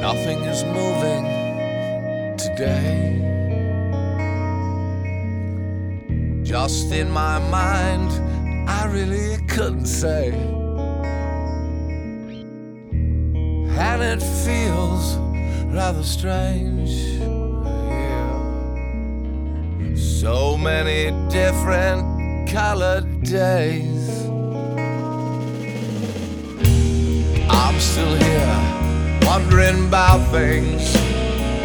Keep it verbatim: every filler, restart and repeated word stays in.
Nothing is moving today. Just in my mind, I really couldn't say. And it feels rather strange, yeah. So many different colored days. I'm still here, wondering about things